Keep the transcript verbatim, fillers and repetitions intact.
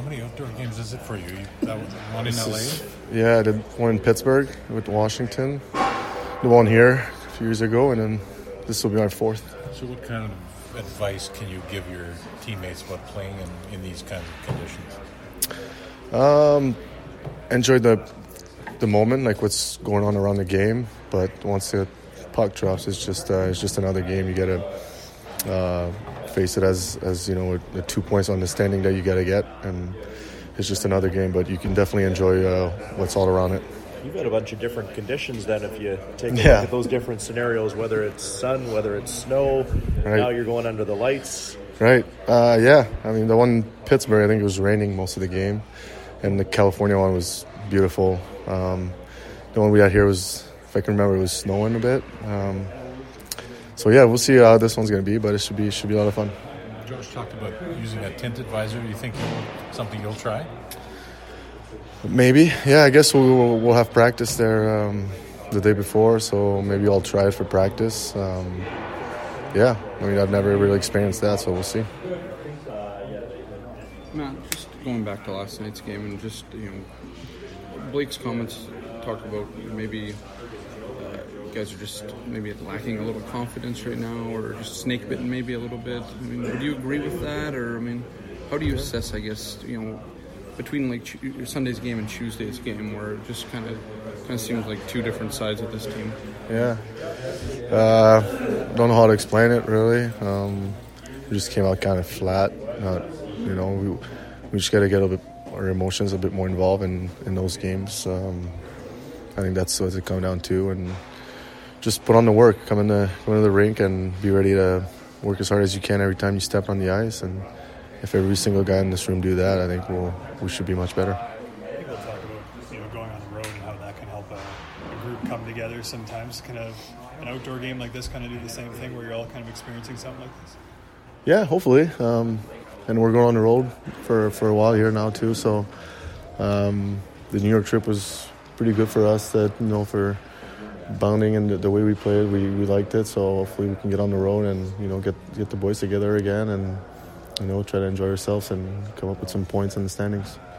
many outdoor games is it for you? You- That was one in This L A? is- yeah, I did one in Pittsburgh with Washington, the one here a few years ago, and then this will be our fourth. So what kind of advice can you give your teammates about playing in, in these kinds of conditions? Um, enjoy the the moment, like what's going on around the game. But once the puck drops, it's just uh, it's just another game. You gotta uh, face it as as you know, the two points on the standing that you gotta get, and it's just another game. But you can definitely enjoy uh, what's all around it. You've got a bunch of different conditions then if you take a Yeah. look at those different scenarios, whether it's sun, whether it's snow, Right. now you're going under the lights. Right. Uh, yeah. I mean, the one in Pittsburgh, I think it was raining most of the game, and the California one was beautiful. Um, the one we had here was, if I can remember, it was snowing a bit. Um, so yeah, we'll see how this one's going to be, but it should be should be a lot of fun. George talked about using a tinted visor. Do you think you'll, something you'll try? Maybe. Yeah. I guess we'll we'll have practice there um, the day before, so maybe I'll try it for practice. Um, yeah. I mean, I've never really experienced that, so we'll see. Matt, just going back to last night's game and just, you know, Blake's comments talked about maybe uh, you guys are just maybe lacking a little confidence right now, or just snake bitten maybe a little bit. I mean, would you agree with that, or I mean, how do you assess, I guess, you know, between like Tu- Sunday's game and Tuesday's game, where it just kind of kind of seems like two different sides of this team? Yeah. Uh, don't know how to explain it, really. Um, we just came out kind of flat. Not, you know, we we just got to get a bit our emotions a bit more involved in, in those games. Um, I think that's what it comes down to, and just put on the work. Come in the come into the rink and be ready to work as hard as you can every time you step on the ice. And if every single guy in this room do that, I think we'll we should be much better. I think we'll talk about, you know, going on the road and how that can help a, a group come together sometimes. Kind of an outdoor game like this kind of do the same thing where you're all kind of experiencing something like this? Yeah, hopefully. Um, and we're going on the road for, for a while here now too. So um, the New York trip was pretty good for us. That, you know, for bounding and the, the way we played, we, we liked it. So hopefully we can get on the road and, you know, get get the boys together again and, you know, try to enjoy ourselves and come up with some points in the standings.